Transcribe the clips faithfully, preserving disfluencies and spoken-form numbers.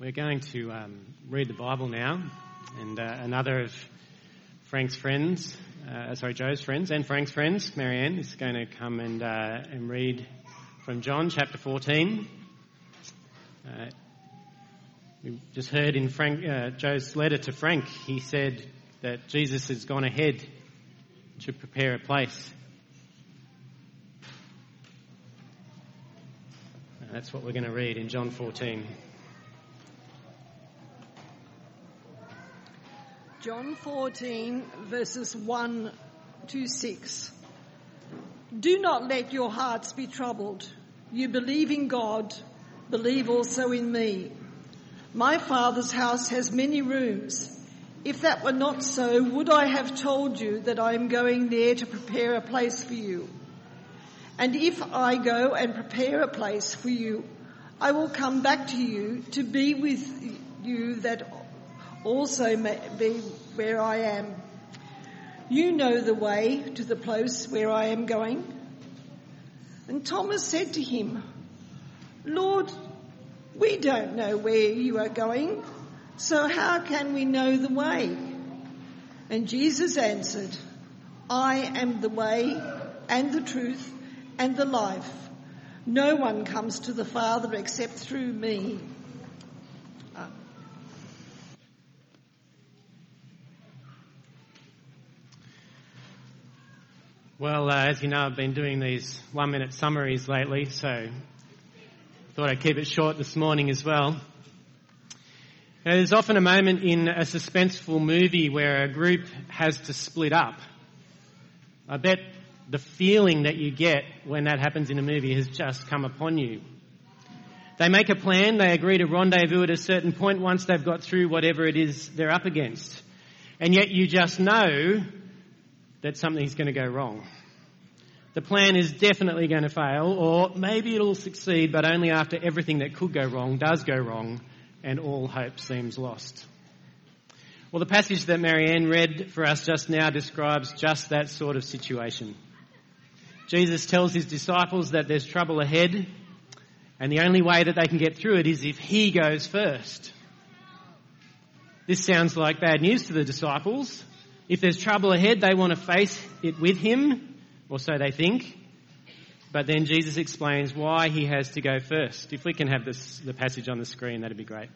We're going to um, read the Bible now, and uh, another of Frank's friends, uh, sorry, Joe's friends and Frank's friends, Marianne, is going to come and uh, and read from John chapter fourteen. Uh, we just heard in Frank, uh, Joe's letter to Frank, he said that Jesus has gone ahead to prepare a place. Uh, that's what we're going to read in John fourteen. John fourteen, verses one to six. Do not let your hearts be troubled. You believe in God, believe also in me. My Father's house has many rooms. If that were not so, would I have told you that I am going there to prepare a place for you? And if I go and prepare a place for you, I will come back to you to be with you, that also may be where I am. You know the way to the place where I am going. And Thomas said to him, Lord, we don't know where you are going, so how can we know the way? And Jesus answered, I am the way and the truth and the life. No one comes to the Father except through me. Well, uh, as you know, I've been doing these one-minute summaries lately, so thought I'd keep it short this morning as well. Now, there's often a moment in a suspenseful movie where a group has to split up. I bet the feeling that you get when that happens in a movie has just come upon you. They make a plan, they agree to rendezvous at a certain point once they've got through whatever it is they're up against. And yet you just know that something's going to go wrong. The plan is definitely going to fail, or maybe it'll succeed, but only after everything that could go wrong does go wrong and all hope seems lost. Well, the passage that Marianne read for us just now describes just that sort of situation. Jesus tells his disciples that there's trouble ahead, and the only way that they can get through it is if he goes first. This sounds like bad news to the disciples. If there's trouble ahead, they want to face it with him, or so they think. But then Jesus explains why he has to go first. If we can have this, the passage on the screen, that'd be great.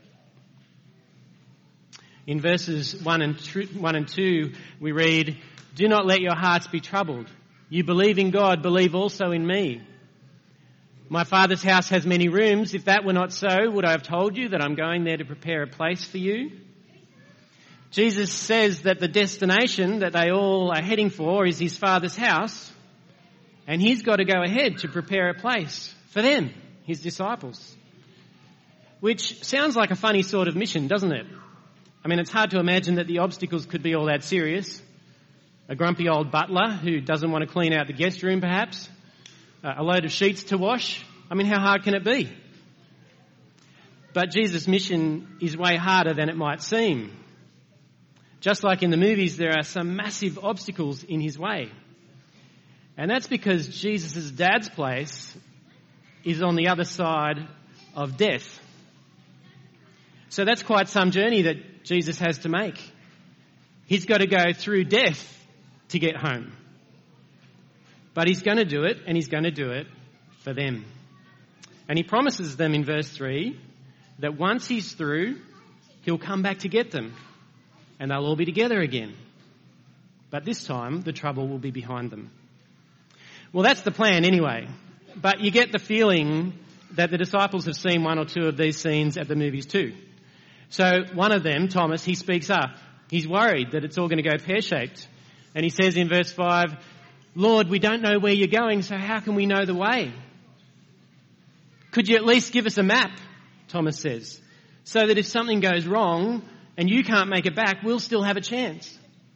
In verses one and, tr- one and two, we read, Do not let your hearts be troubled. You believe in God, believe also in me. My Father's house has many rooms. If that were not so, would I have told you that I'm going there to prepare a place for you? Jesus says that the destination that they all are heading for is his Father's house, and he's got to go ahead to prepare a place for them, his disciples. Which sounds like a funny sort of mission, doesn't it? I mean, it's hard to imagine that the obstacles could be all that serious. A grumpy old butler who doesn't want to clean out the guest room, perhaps. A load of sheets to wash. I mean, how hard can it be? But Jesus' mission is way harder than it might seem. Just like in the movies, there are some massive obstacles in his way. And that's because Jesus' dad's place is on the other side of death. So that's quite some journey that Jesus has to make. He's got to go through death to get home. But he's going to do it, and he's going to do it for them. And he promises them in verse three that once he's through, he'll come back to get them. And they'll all be together again. But this time, the trouble will be behind them. Well, that's the plan anyway. But you get the feeling that the disciples have seen one or two of these scenes at the movies too. So one of them, Thomas, he speaks up. He's worried that it's all going to go pear-shaped. And he says in verse five, Lord, we don't know where you're going, so how can we know the way? Could you at least give us a map, Thomas says, so that if something goes wrong and you can't make it back, we'll still have a chance.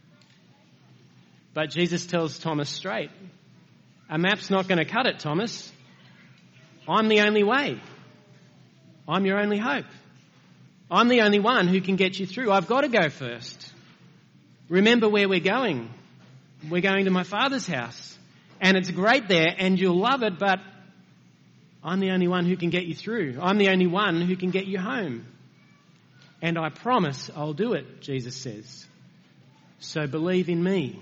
But Jesus tells Thomas straight, a map's not going to cut it, Thomas. I'm the only way. I'm your only hope. I'm the only one who can get you through. I've got to go first. Remember where we're going. We're going to my Father's house. And it's great there and you'll love it, but I'm the only one who can get you through. I'm the only one who can get you home. And I promise I'll do it, Jesus says. So believe in me.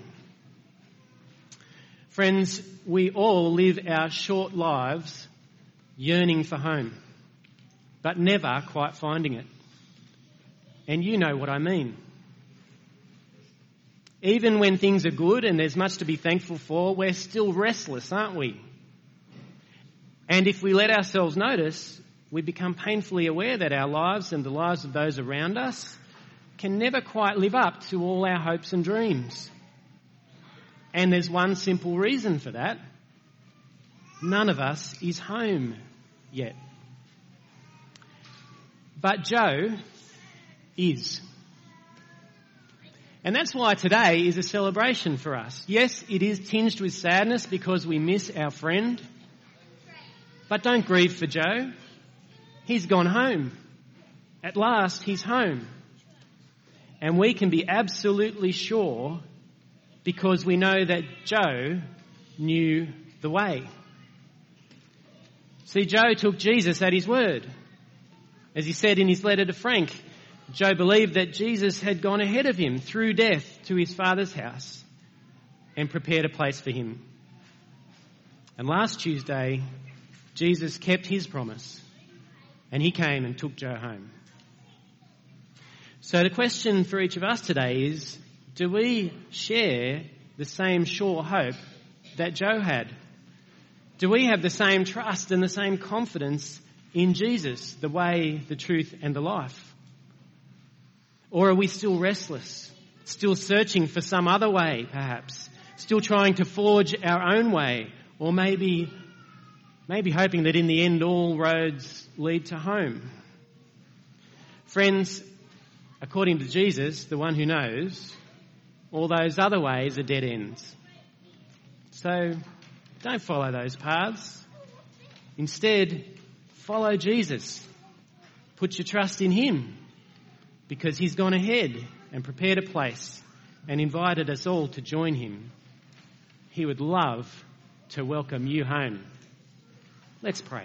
Friends, we all live our short lives yearning for home, but never quite finding it. And you know what I mean. Even when things are good and there's much to be thankful for, we're still restless, aren't we? And if we let ourselves notice, we become painfully aware that our lives and the lives of those around us can never quite live up to all our hopes and dreams. And there's one simple reason for that. None of us is home yet. But Joe is. And that's why today is a celebration for us. Yes, it is tinged with sadness because we miss our friend. But don't grieve for Joe. He's gone home. At last, he's home. And we can be absolutely sure because we know that Joe knew the way. See, Joe took Jesus at his word. As he said in his letter to Frank, Joe believed that Jesus had gone ahead of him through death to his Father's house and prepared a place for him. And last Tuesday, Jesus kept his promise and he came and took Joe home. So the question for each of us today is, do we share the same sure hope that Joe had? Do we have the same trust and the same confidence in Jesus, the way, the truth and the life? Or are we still restless, still searching for some other way perhaps, still trying to forge our own way, or maybe, maybe hoping that in the end all roads lead to home? Friends, according to Jesus, the one who knows, all those other ways are dead ends. So don't follow those paths. Instead, follow Jesus. Put your trust in him because he's gone ahead and prepared a place and invited us all to join him. He would love to welcome you home. Let's pray.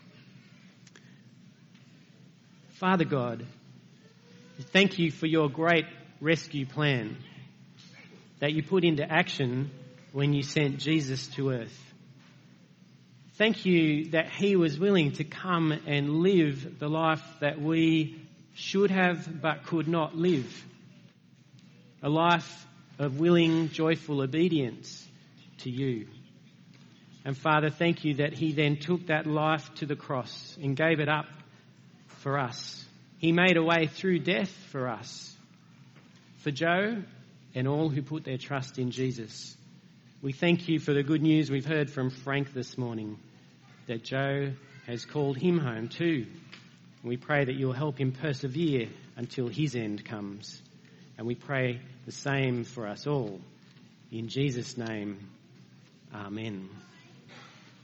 Father God, thank you for your great rescue plan that you put into action when you sent Jesus to earth. Thank you that he was willing to come and live the life that we should have but could not live. A life of willing, joyful obedience to you. And Father, thank you that he then took that life to the cross and gave it up for us. He made a way through death for us. For Joe and all who put their trust in Jesus. We thank you for the good news we've heard from Frank this morning, that Joe has called him home too. We pray that you'll help him persevere until his end comes. And we pray the same for us all. In Jesus' name, amen.